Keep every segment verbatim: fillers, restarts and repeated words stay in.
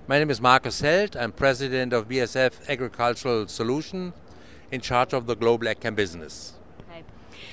My name is Markus Held. I'm president of B A S F Agricultural Solution, in charge of the global AgChem business. Okay.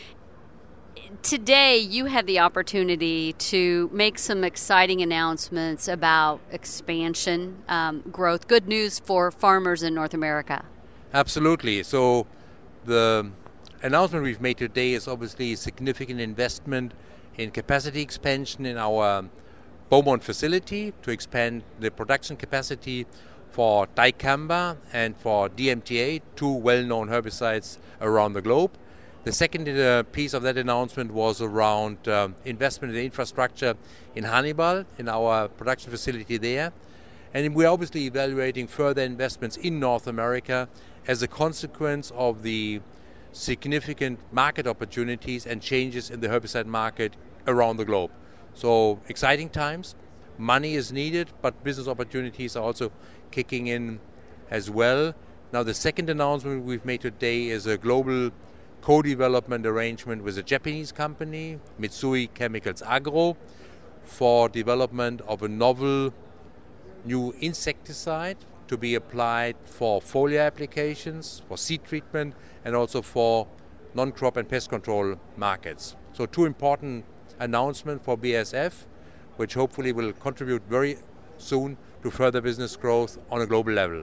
Today, you had the opportunity to make some exciting announcements about expansion, um, growth, good news for farmers in North America. Absolutely. So the announcement we've made today is obviously significant investment in capacity expansion in our Beaumont facility to expand the production capacity for dicamba and for D M T A, two well-known herbicides around the globe. The second uh, piece of that announcement was around um, investment in the infrastructure in Hannibal, in our production facility there. And we're obviously evaluating further investments in North America as a consequence of the significant market opportunities and changes in the herbicide market around the globe. So exciting times, money is needed, but business opportunities are also kicking in as well. Now the second announcement we've made today is a global co-development arrangement with a Japanese company, Mitsui Chemicals Agro, for development of a novel new insecticide to be applied for foliar applications, for seed treatment, and also for non-crop and pest control markets. So two important announcement for B A S F, which hopefully will contribute very soon to further business growth on a global level.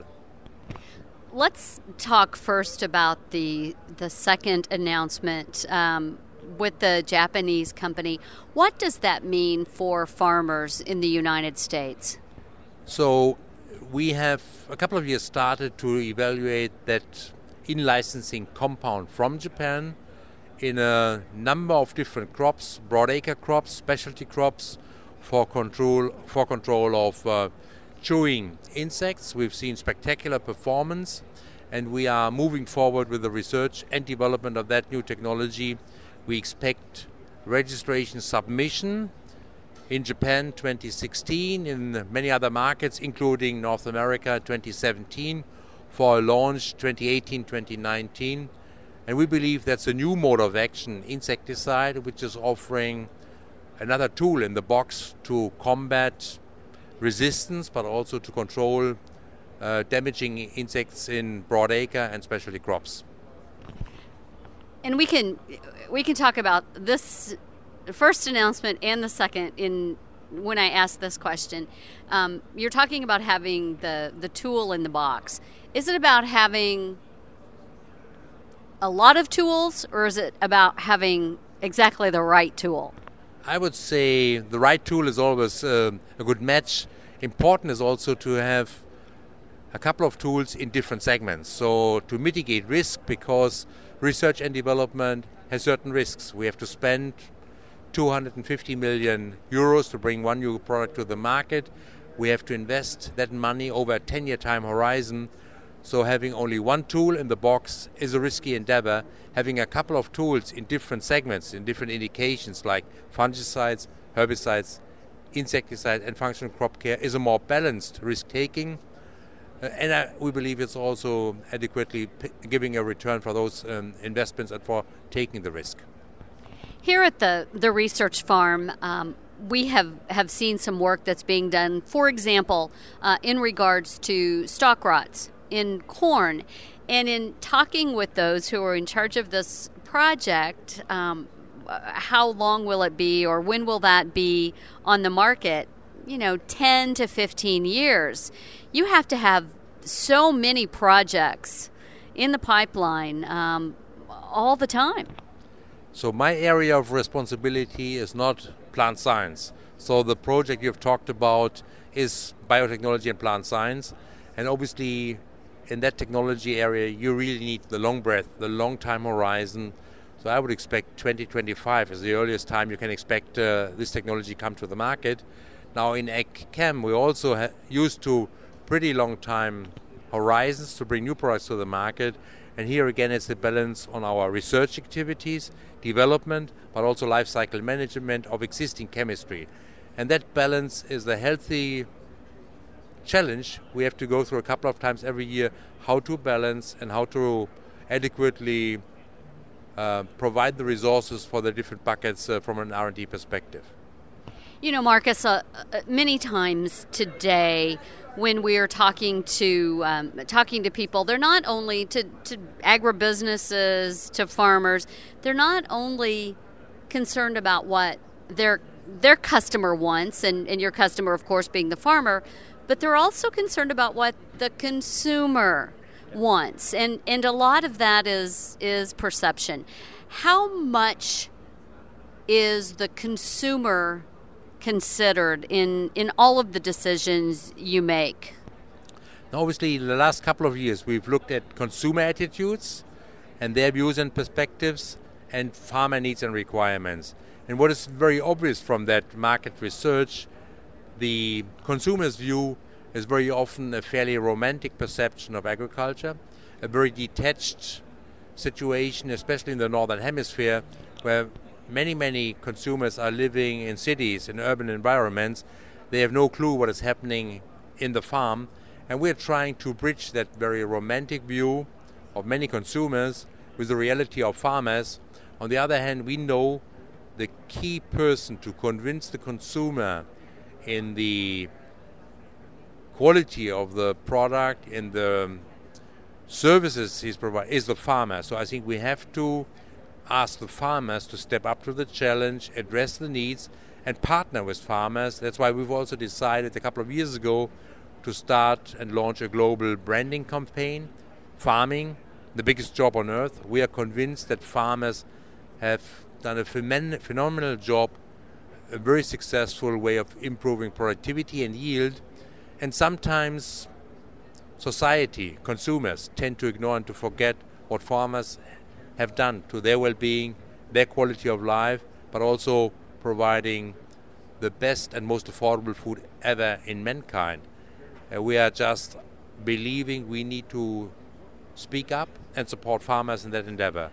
Let's talk first about the the second announcement um, with the Japanese company. What does that mean for farmers in the United States? So we have a couple of years started to evaluate that in-licensing compound from Japan in a number of different crops, broadacre crops, specialty crops for control for control of uh, chewing insects. We've seen spectacular performance, and we are moving forward with the research and development of that new technology. We expect registration submission in Japan twenty sixteen, in many other markets, including North America twenty seventeen, for a launch twenty eighteen twenty nineteen. And we believe that's a new mode of action, insecticide, which is offering another tool in the box to combat resistance, but also to control uh, damaging insects in broadacre and specialty crops. And we can we can talk about this first announcement and the second in when I ask this question. Um, you're talking about having the, the tool in the box. Is it about having a lot of tools, or is it about having exactly the right tool? I would say the right tool is always uh, a good match. Important is also to have a couple of tools in different segments. So to mitigate risk, because research and development has certain risks. We have to spend two hundred fifty million euros to bring one new product to the market. We have to invest that money over a ten-year time horizon. So having only one tool in the box is a risky endeavor. Having a couple of tools in different segments, in different indications like fungicides, herbicides, insecticides, and functional crop care is a more balanced risk-taking. Uh, and uh, we believe it's also adequately p- giving a return for those um, investments and for taking the risk. Here at the, the research farm, um, we have, have seen some work that's being done, for example, uh, in regards to stalk rots in corn. And in talking with those who are in charge of this project, um, how long will it be, or when will that be on the market? You know, ten to fifteen years. You have to have so many projects in the pipeline um, all the time. So my area of responsibility is not plant science. So the project you've talked about is biotechnology and plant science. And obviously, in that technology area, you really need the long breath, the long time horizon. So I would expect twenty twenty-five is the earliest time you can expect uh, this technology come to the market. Now in AgChem, we also ha- used to pretty long time horizons to bring new products to the market. And here again, it's a balance on our research activities, development, but also life cycle management of existing chemistry. And that balance is a healthy challenge we have to go through a couple of times every year, how to balance and how to adequately uh, provide the resources for the different buckets uh, from an R and D perspective. You know, Markus, uh, many times today when we are talking to um, talking to people. They're not only to, to agribusinesses, to farmers. They're not only concerned about what their their customer wants, and, and your customer, of course, being the farmer, but they're also concerned about what the consumer wants, and and a lot of that is is perception. How much is the consumer considered in, in all of the decisions you make? Obviously, in the last couple of years, we've looked at consumer attitudes and their views and perspectives and farmer needs and requirements. And what is very obvious from that market research, the consumer's view is very often a fairly romantic perception of agriculture, a very detached situation, especially in the Northern Hemisphere, where many, many consumers are living in cities, in urban environments. They have no clue what is happening in the farm. And we're trying to bridge that very romantic view of many consumers with the reality of farmers. On the other hand, we know the key person to convince the consumer in the quality of the product, in the services he's providing, is the farmer. So I think we have to ask the farmers to step up to the challenge, address the needs, and partner with farmers. That's why we've also decided a couple of years ago to start and launch a global branding campaign. Farming, the biggest job on earth. We are convinced that farmers have done a phenomenal job, a very successful way of improving productivity and yield. And sometimes society, consumers, tend to ignore and to forget what farmers have done to their well-being, their quality of life, but also providing the best and most affordable food ever in mankind. Uh, we are just believing we need to speak up and support farmers in that endeavor.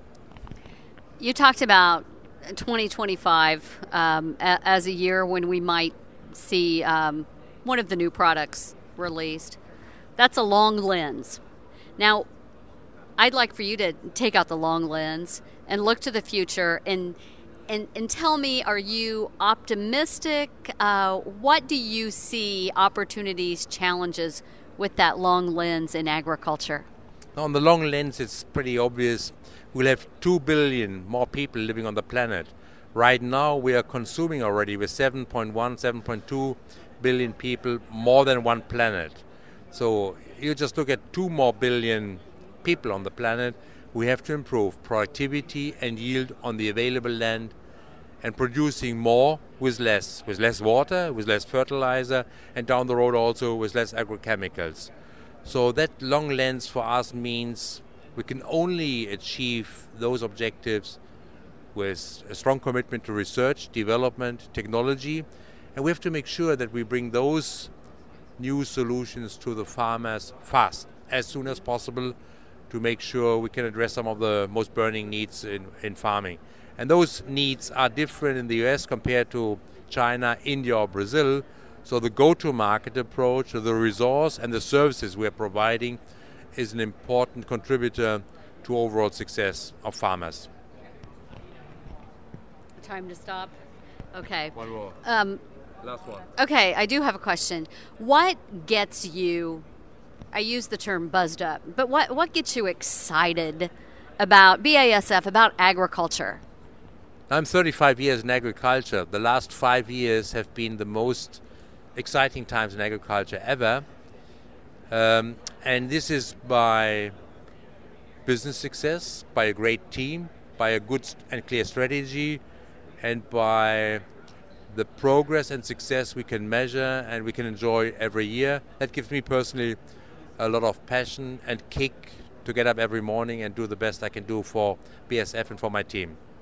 You talked about twenty twenty-five um, a- as a year when we might see um, one of the new products released. That's a long lens. Now, I'd like for you to take out the long lens and look to the future and and, and tell me, are you optimistic? Uh, what do you see opportunities, challenges with that long lens in agriculture? On the long lens, it's pretty obvious. We'll have two billion more people living on the planet. Right now, we are consuming already with seven point one, seven point two billion people, more than one planet. So you just look at two more billion people on the planet. We have to improve productivity and yield on the available land and producing more with less, with less water, with less fertilizer, and down the road also with less agrochemicals. So that long lens for us means we can only achieve those objectives with a strong commitment to research, development, technology, and we have to make sure that we bring those new solutions to the farmers fast, as soon as possible, to make sure we can address some of the most burning needs in, in farming. And those needs are different in the U S compared to China, India, or Brazil. So the go-to-market approach, the resource and the services we are providing is an important contributor to overall success of farmers. Time to stop? Okay. One more. Um, Last one. Okay, I do have a question. What gets you, I use the term buzzed up, but what, what gets you excited about B A S F, about agriculture? I'm thirty-five years in agriculture. The last five years have been the most exciting times in agriculture ever. Um, and this is by business success, by a great team, by a good and clear strategy, and by the progress and success we can measure and we can enjoy every year. That gives me personally a lot of passion and kick to get up every morning and do the best I can do for B A S F and for my team.